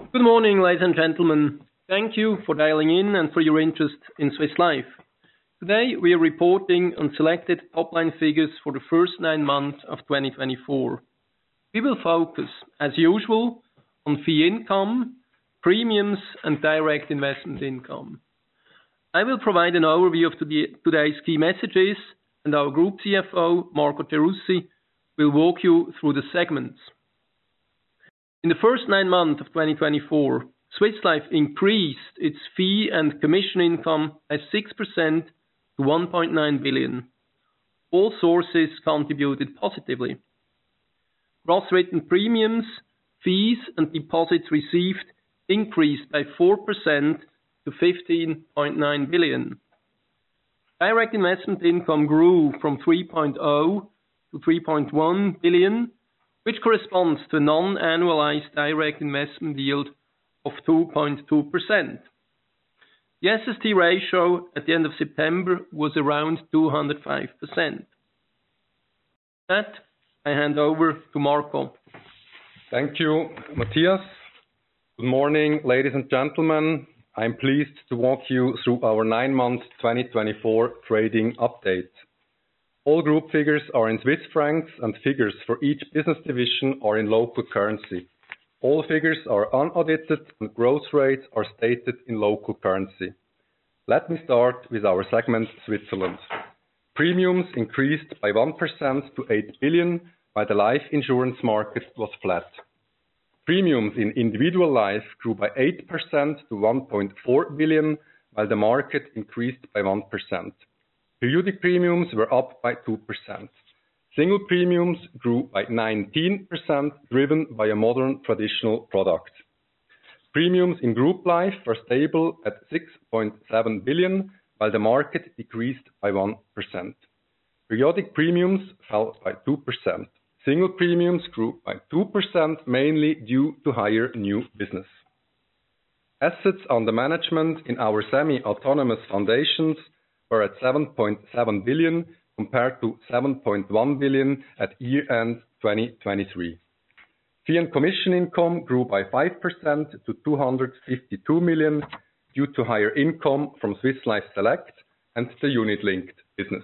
Good morning, ladies and gentlemen. Thank you for dialing in and for your interest in Swiss Life. Today, we are reporting on selected top-line figures for the first 9 months of 2024. We will focus, as usual, on fee income, premiums, and direct investment income. I will provide an overview of today's key messages, and our Group CFO, Marco Gerussi, will walk you through the segments. In the first 9 months of 2024, Swiss Life increased its fee and commission income by 6% to 1.9 billion. All sources contributed positively. Gross written premiums, fees and deposits received increased by 4% to 15.9 billion. Direct investment income grew from 3.0 to 3.1 billion, which corresponds to a non-annualized direct investment yield of 2.2%. The SST ratio at the end of September was around 205%. With that, I hand over to Marco. Thank you, Matthias. Good morning, ladies and gentlemen. I'm pleased to walk you through our 9 months 2024 trading update. All group figures are in Swiss francs and figures for each business division are in local currency. All figures are unaudited and growth rates are stated in local currency. Let me start with our segment Switzerland. Premiums increased by 1% to 8 billion, while the life insurance market was flat. Premiums in individual life grew by 8% to 1.4 billion, while the market increased by 1%. Periodic premiums were up by 2%. Single premiums grew by 19%, driven by a modern traditional product. Premiums in group life were stable at 6.7 billion, while the market decreased by 1%. Periodic premiums fell by 2%. Single premiums grew by 2%, mainly due to higher new business. Assets under management in our semi-autonomous foundations were at 7.7 billion compared to 7.1 billion at year-end 2023. Fee and commission income grew by 5% to 252 million due to higher income from Swiss Life Select and the unit-linked business.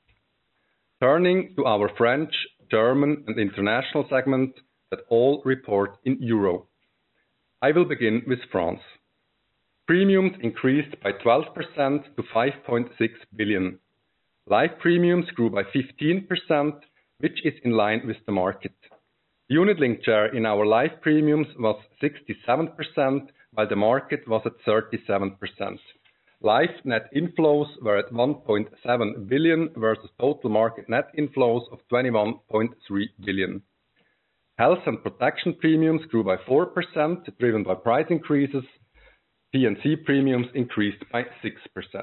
Turning to our French, German and international segment that all report in euro. I will begin with France. Premiums increased by 12% to 5.6 billion. Life premiums grew by 15%, which is in line with the market. The unit-linked share in our life premiums was 67%, while the market was at 37%. Life net inflows were at 1.7 billion versus total market net inflows of 21.3 billion. Health and protection premiums grew by 4%, driven by price increases. P&C premiums increased by 6%.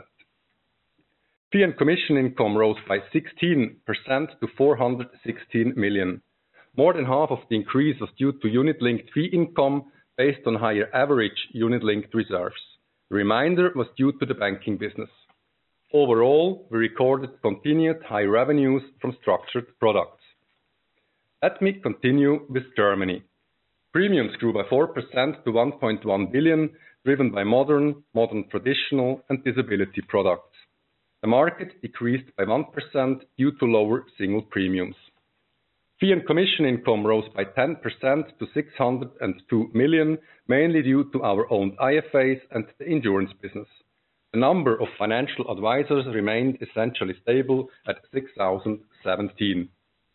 Fee and commission income rose by 16% to 416 million. More than half of the increase was due to unit-linked fee income based on higher average unit-linked reserves. The remainder was due to the banking business. Overall, we recorded continued high revenues from structured products. Let me continue with Germany. Premiums grew by 4% to 1.1 billion, driven by modern, traditional and disability products. The market decreased by 1% due to lower single premiums. Fee and commission income rose by 10% to 602 million, mainly due to our owned IFAs and the insurance business. The number of financial advisors remained essentially stable at 6,017.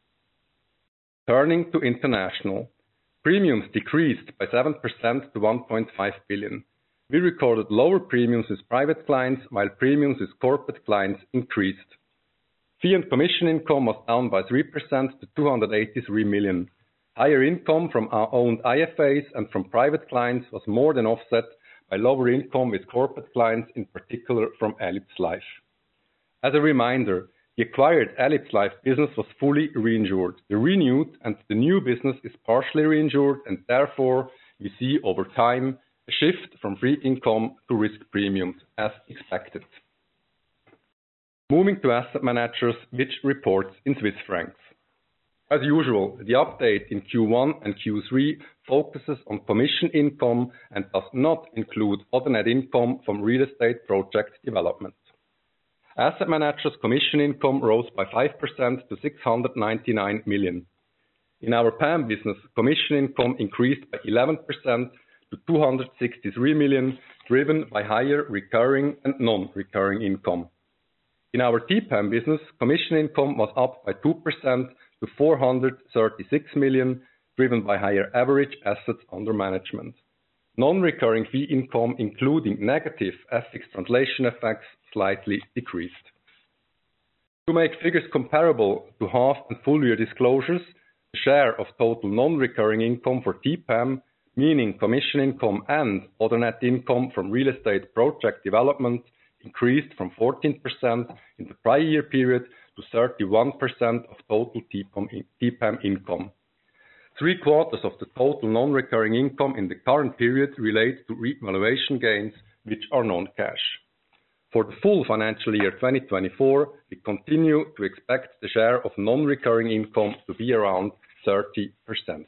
Turning to international. Premiums decreased by 7% to 1.5 billion. We recorded lower premiums with private clients, while premiums with corporate clients increased. Fee and commission income was down by 3% to 283 million. Higher income from our owned IFAs and from private clients was more than offset by lower income with corporate clients, in particular from Ellipse Life. As a reminder, the acquired Ellipse Life business was fully reinsured. The renewed and the new business is partially reinsured, and therefore we see over time a shift from free income to risk premiums as expected. Moving to asset managers, which reports in Swiss francs. As usual, the update in Q1 and Q3 focuses on commission income and does not include other net income from real estate project development. Asset managers' commission income rose by 5% to 699 million. In our PAM business, commission income increased by 11% to 263 million, driven by higher recurring and non-recurring income. In our TPAM business, commission income was up by 2% to 436 million, driven by higher average assets under management. Non-recurring fee income, including negative FX translation effects, slightly decreased. To make figures comparable to half and full year disclosures, the share of total non-recurring income for TPAM, meaning commission income and other net income from real estate project development, increased from 14% in the prior year period to 31% of total TPAM income. 3/4 of the total non-recurring income in the current period relate to revaluation gains, which are non-cash. For the full financial year 2024, we continue to expect the share of non-recurring income to be around 30%.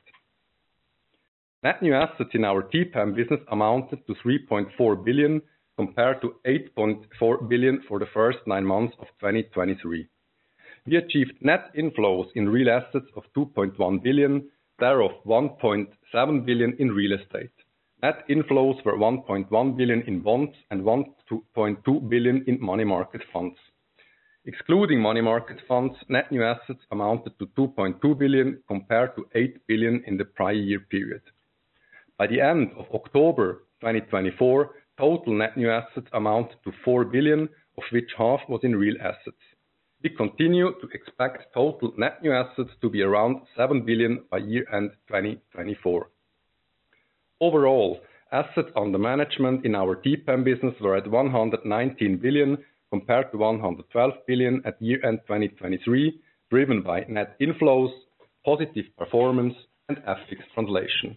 Net new assets in our TPAM business amounted to 3.4 billion, compared to 8.4 billion for the first 9 months of 2023. We achieved net inflows in real assets of 2.1 billion, thereof 1.7 billion in real estate. Net inflows were 1.1 billion in bonds and 1.2 billion in money market funds. Excluding money market funds, net new assets amounted to 2.2 billion compared to 8 billion in the prior year period. By the end of October 2024, total net new assets amounted to 4 billion, of which half was in real assets. We continue to expect total net new assets to be around 7 billion by year-end 2024. Overall, assets under management in our TPAM business were at 119 billion compared to 112 billion at year-end 2023, driven by net inflows, positive performance, and FX translation.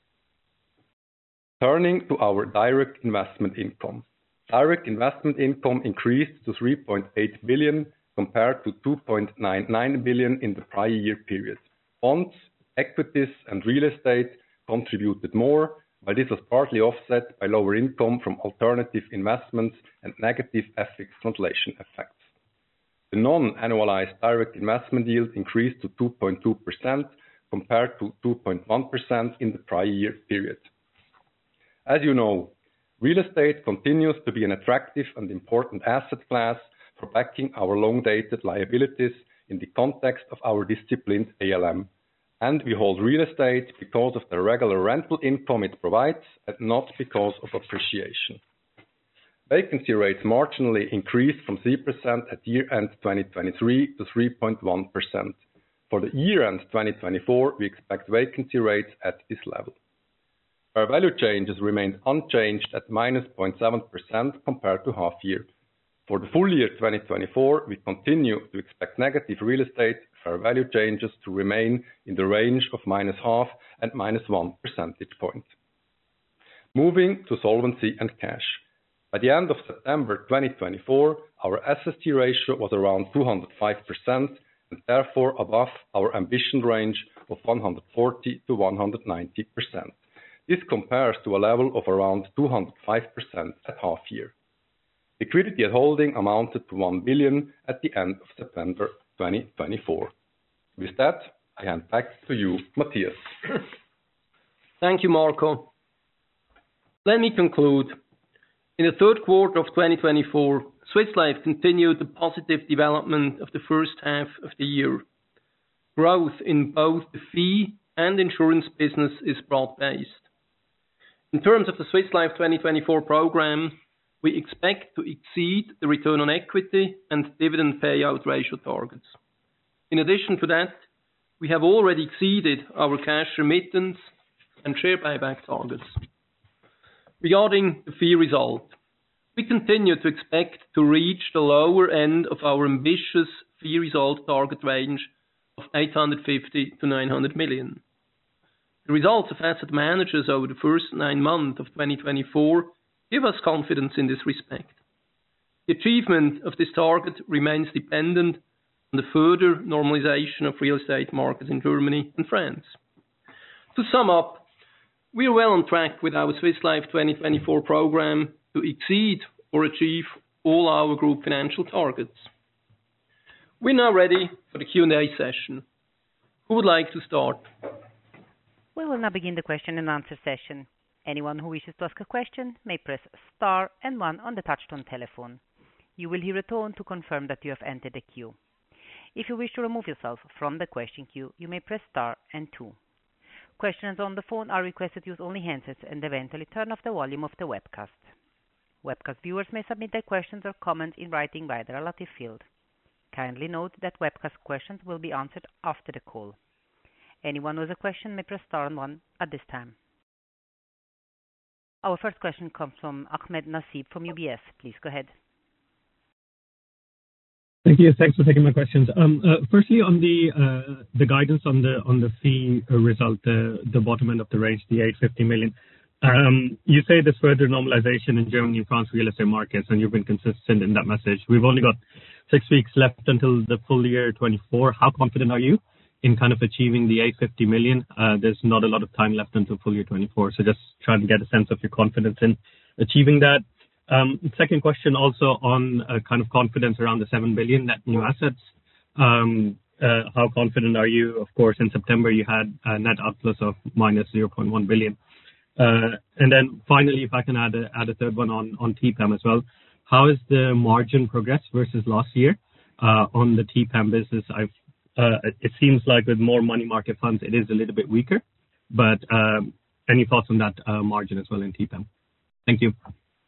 Turning to our direct investment income. Direct investment income increased to 3.8 billion compared to 2.99 billion in the prior year period. Bonds, equities, and real estate contributed more, while this was partly offset by lower income from alternative investments and negative FX translation effects. The non-annualized direct investment yield increased to 2.2% compared to 2.1% in the prior year period. As you know, real estate continues to be an attractive and important asset class for backing our long-dated liabilities in the context of our disciplined ALM, and we hold real estate because of the regular rental income it provides and not because of appreciation. Vacancy rates marginally increased from 3% at year-end 2023 to 3.1%. For the year-end 2024, we expect vacancy rates at this level. Fair value changes remained unchanged at -0.7% compared to half year. For the full year 2024, we continue to expect negative real estate fair value changes to remain in the range of -0.5 and -1 percentage point. Moving to solvency and cash. By the end of September 2024, our SST ratio was around 205% and therefore above our ambition range of 140 to 190%. This compares to a level of around 205% at half year. Liquidity at holding amounted to 1 billion at the end of September 2024. With that, I hand back to you, Matthias. Thank you, Marco. Let me conclude. In the third quarter of 2024, Swiss Life continued the positive development of the first half of the year. Growth in both the fee and insurance business is broad-based. In terms of the Swiss Life 2024 program, we expect to exceed the return on equity and dividend payout ratio targets. In addition to that, we have already exceeded our cash remittance and share buyback targets. Regarding the fee result, we continue to expect to reach the lower end of our ambitious fee result target range of 850 to 900 million. The results of asset managers over the first 9 months of 2024 give us confidence in this respect. The achievement of this target remains dependent on the further normalization of real estate markets in Germany and France. To sum up, we are well on track with our Swiss Life 2024 program to exceed or achieve all our group financial targets. We're now ready for the Q&A session. Who would like to start? We will now begin the question and answer session. Anyone who wishes to ask a question may press star and 1 on the touchtone telephone. You will hear a tone to confirm that you have entered the queue. If you wish to remove yourself from the question queue, you may press star and 2. Questioners on the phone are requested to use only handsets and eventually turn off the volume of the webcast. Webcast viewers may submit their questions or comments in writing via the relative field. Kindly note that webcast questions will be answered after the call. Anyone with a question may press star and 1 at this time. Our first question comes from Ahmed Nasib from UBS. Please go ahead. Thank you. Thanks for taking my questions. Firstly, on the guidance on the fee result, the bottom end of the range, the 850 million. You say there's further normalization in Germany and France real estate markets, and you've been consistent in that message. We've only got 6 weeks left until the full year 24. How confident are you in kind of achieving the 850 million? There's not a lot of time left until full year 24, so just trying to get a sense of your confidence in achieving that. Second question also on kind of confidence around the 7 billion net new assets. How confident are you? Of course, in September you had a net outflows of minus 0.1 billion. And then finally, if I can add a third one on TPAM as well. How is the margin progress versus last year on the TPAM business? It seems like with more money market funds, it is a little bit weaker, but any thoughts on that margin as well in TPAM? Thank you.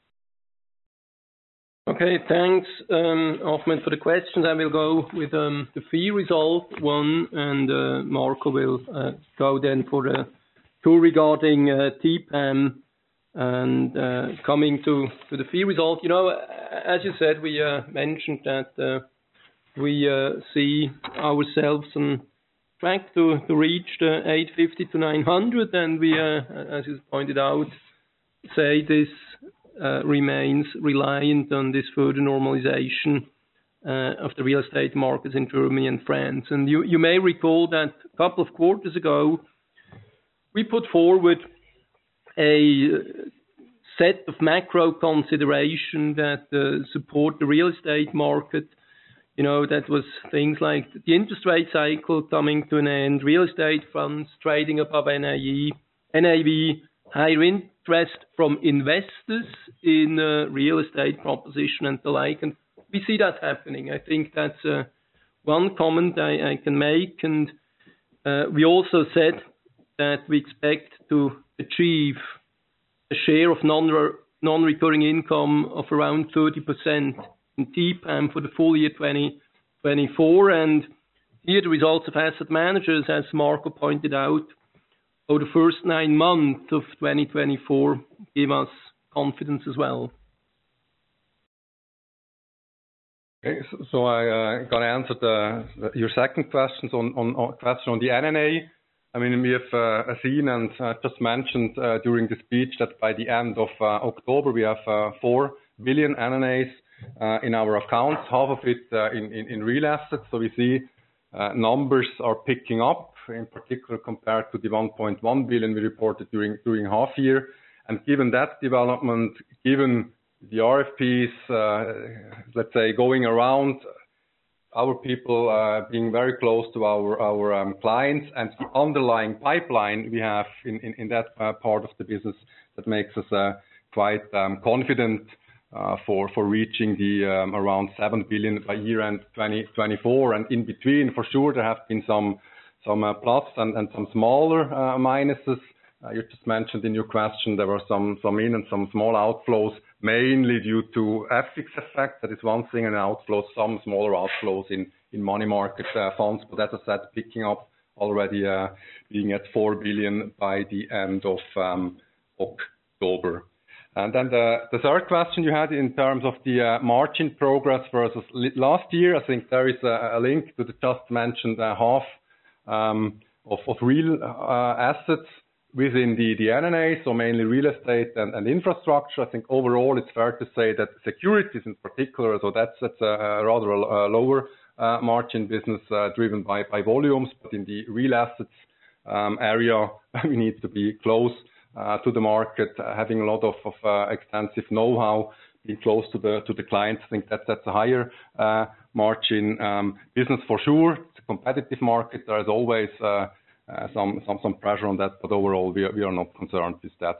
Okay, thanks, Ahmed, for the questions. I will go with the fee result one, and Marco will go then for the two regarding TPAM and coming to the fee result. You know, as you said, we mentioned that we see ourselves on track to reach the 850 to 900, and we, as you pointed out, say this remains reliant on this further normalization of the real estate markets in Germany and France. And you may recall that a couple of quarters ago, we put forward a set of macro consideration that support the real estate market. You know, that was things like the interest rate cycle coming to an end, real estate funds trading above NAV, higher interest from investors in real estate proposition and the like. And we see that happening. I think that's one comment I can make. And we also said that we expect to achieve a share of non-recurring income of around 30% in TPAM for the full year 2024. And here the results of asset managers, as Marco pointed out, over the first 9 months of 2024 give us confidence as well. Okay, so I got to answer your second question on the NNA. I mean, we have seen and just mentioned during the speech that by the end of October we have 4 billion NNAs in our accounts, half of it in real assets. So we see numbers are picking up, in particular compared to the 1.1 billion we reported during half year. And given that development, given the RFPs, let's say, going around, our people being very close to our clients, and the underlying pipeline we have in that part of the business, that makes us quite confident for reaching the around 7 billion by year end 2024. And in between, for sure, there have been some plus and some smaller minuses. You just mentioned in your question there were some in and some small outflows, mainly due to FX effect. That is one thing, and outflows, some smaller outflows in money market funds. But as I said, picking up already, being at 4 billion by the end of October. And then the third question you had in terms of the margin progress versus last year, I think there is a link to the just mentioned half of real assets within the NNA, so mainly real estate and infrastructure. I think overall it's fair to say that securities in particular, so that's a rather lower margin business driven by volumes, but in the real assets area, we need to be close to the market, having a lot of extensive know-how, being close to the clients. I think that's a higher margin business for sure. It's a competitive market. There is always some pressure on that, but overall we are not concerned with that.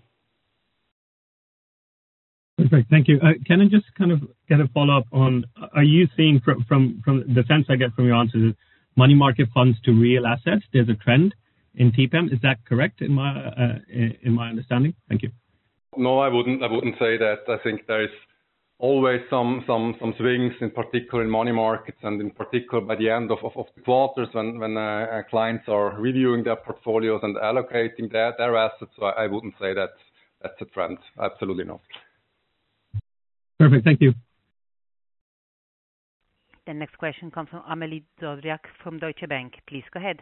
Perfect. Thank you. Can I just kind of get a follow-up on, are you seeing from the sense I get from your answers, money market funds to real assets, there's a trend in TPAM? Is that correct in my understanding? Thank you. No, I wouldn't say that. I think there is always some swings, in particular in money markets, and in particular by the end of the quarters when clients are reviewing their portfolios and allocating their assets. So I wouldn't say that's a trend. Absolutely not. Perfect. Thank you. The next question comes from Amelie Dodriak from Deutsche Bank. Please go ahead.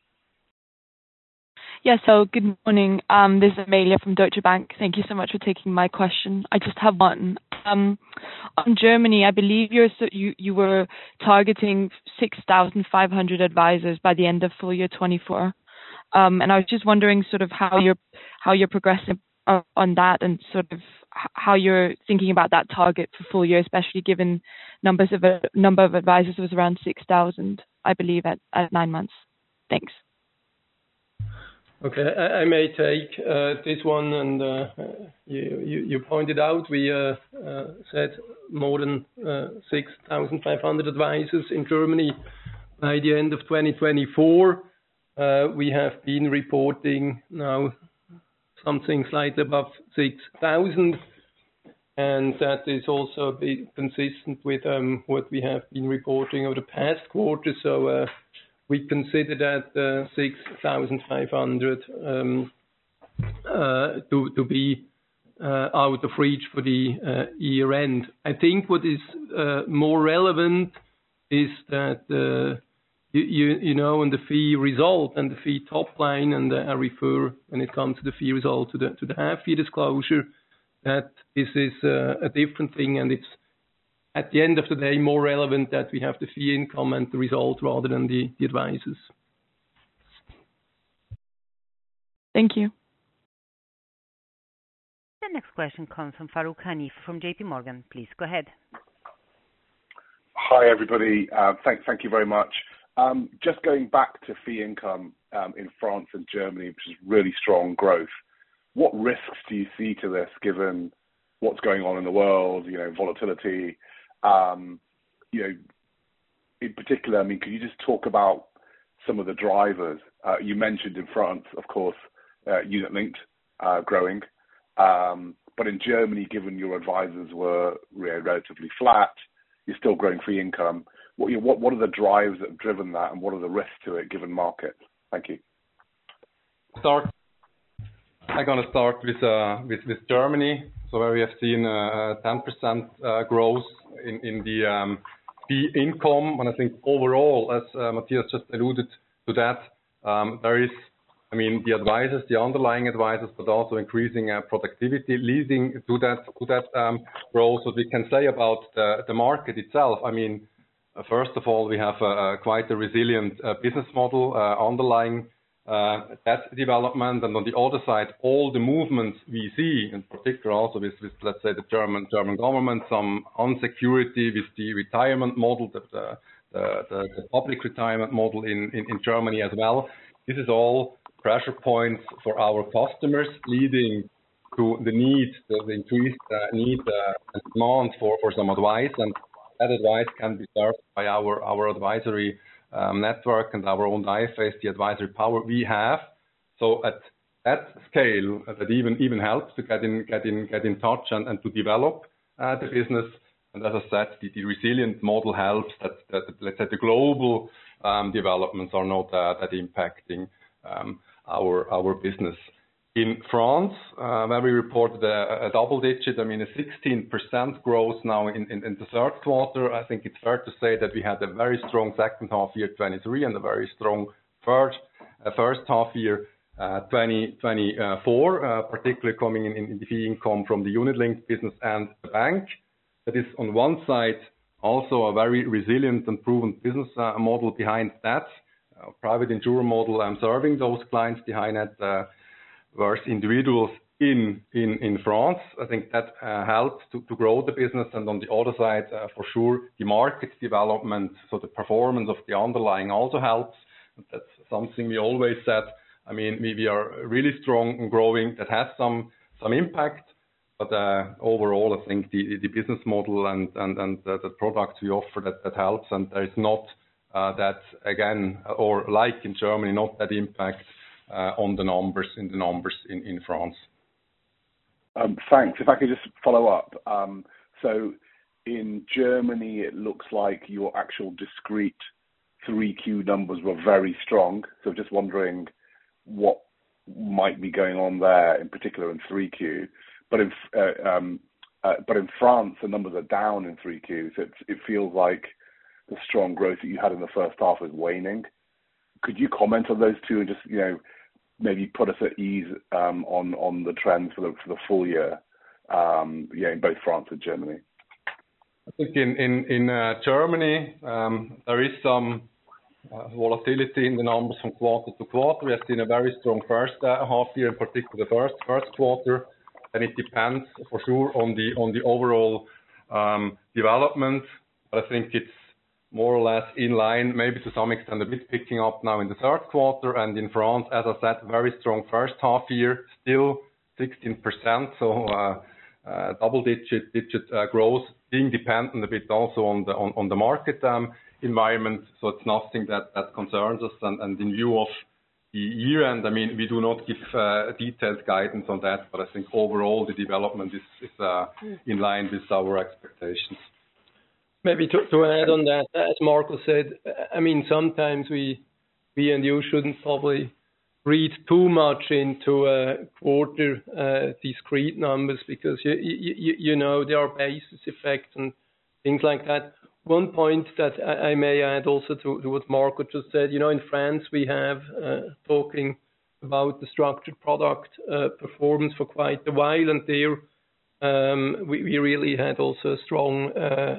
Yes, so good morning. This is Amelia from Deutsche Bank. Thank you so much for taking my question. I just have one. On Germany, I believe you were targeting 6,500 advisors by the end of full year 24. And I was just wondering sort of how you're progressing on that, and sort of how you're thinking about that target for full year, especially given number of advisors was around 6,000, I believe, at 9 months. Thanks. Okay, I may take this one, and you pointed out we said more than 6,500 advisors in Germany by the end of 2024. We have been reporting now something slightly above 6,000, and that is also a bit consistent with what we have been reporting over the past quarter. So we consider that 6,500 to be out of reach for the year end. I think what is more relevant is that you know, on the fee result and the fee top line, and I refer when it comes to the fee result to the half year disclosure, that this is a different thing, and it's at the end of the day more relevant that we have the fee income and the result rather than the advisors. Thank you. The next question comes from Farooq Hanif from JP Morgan. Please go ahead. Hi everybody. Thank you very much. Just going back to fee income in France and Germany, which is really strong growth. What risks do you see to this, given what's going on in the world? You know, volatility. You know, in particular, I mean, could you just talk about some of the drivers? You mentioned in France, of course, unit linked growing, but in Germany, given your advisors were relatively flat, you're still growing fee income. What are the drivers that have driven that, and what are the risks to it given market? Thank you. I'm going to start with Germany. So where we have seen 10% growth in the fee income, and I think overall, as Matthias just alluded to that, there is, I mean, the advisors, the underlying advisors, but also increasing productivity leading to that growth. What we can say about the market itself, I mean, first of all, we have quite a resilient business model underlying that development, and on the other side, all the movements we see, in particular also with let's say the German government, some insecurity with the retirement model, the public retirement model in Germany as well. This is all pressure points for our customers, leading to the increased need and demand for some advice, and that advice can be served by our advisory network and our own IFAs, the advisory power we have. So at that scale, that even helps to get in touch and to develop the business. And as I said, the resilient model helps that let's say the global developments are not that impacting our business. In France, where we reported a double digit, I mean a 16% growth now in the third quarter, I think it's fair to say that we had a very strong second half year 23 and a very strong first half year 2024, particularly coming in the fee income from the unit linked business and the bank. That is on one side also a very resilient and proven business model behind that. Private insurer model serving those clients behind that versus individuals in France. I think that helps to grow the business. And on the other side, for sure, the market development, so the performance of the underlying also helps. That's something we always said. I mean, we are really strong and growing. That has some impact. But overall, I think the business model and the products we offer that helps. And there is not that, again, or like in Germany, not that impact on the numbers in France. Thanks. If I could just follow up. So in Germany, it looks like your actual discrete 3Q numbers were very strong. So just wondering what might be going on there, in particular in 3Q. But in France, the numbers are down in 3Q. So it feels like the strong growth that you had in the first half is waning. Could you comment on those two and just maybe put us at ease on the trends for the full year, in both France and Germany? I think in Germany there is some volatility in the numbers from quarter to quarter. We have seen a very strong first half year, in particular the first quarter, and it depends for sure on the overall development. But I think it's more or less in line, maybe to some extent a bit picking up now in the third quarter. And in France, as I said, very strong first half year, still 16%, so double-digit growth, being dependent a bit also on the market environment. So it's nothing that concerns us. And in view of the year end, I mean, we do not give detailed guidance on that, but I think overall the development is in line with our expectations. Maybe to add on that, as Marco said, I mean, sometimes we and you shouldn't probably read too much into quarter discrete numbers, because you know there are basis effects and things like that. One point that I may add also to what Marco just said, in France we have talking about the structured product performance for quite a while, and there we really had also a strong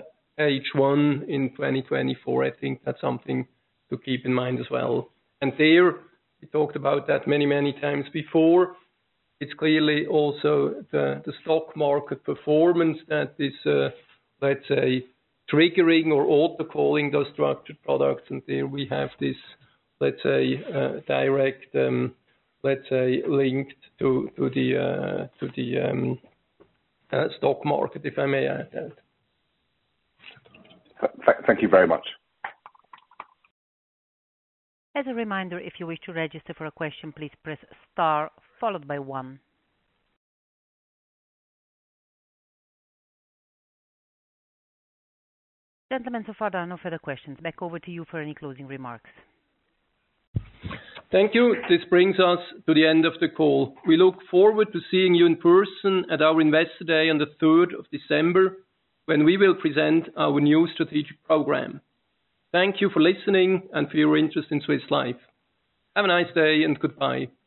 H1 in 2024. I think that's something to keep in mind as well. And there, we talked about that many times before. It's clearly also the stock market performance that is, let's say, triggering or auto-calling those structured products. And there we have this, let's say, direct, let's say, linked to the stock market, if I may add that. Thank you very much. As a reminder, if you wish to register for a question, please press star followed by 1. Gentlemen, so far there are no further questions. Back over to you for any closing remarks. Thank you. This brings us to the end of the call. We look forward to seeing you in person at our Investor Day on the 3rd of December, when we will present our new strategic program. Thank you for listening and for your interest in Swiss Life. Have a nice day and goodbye.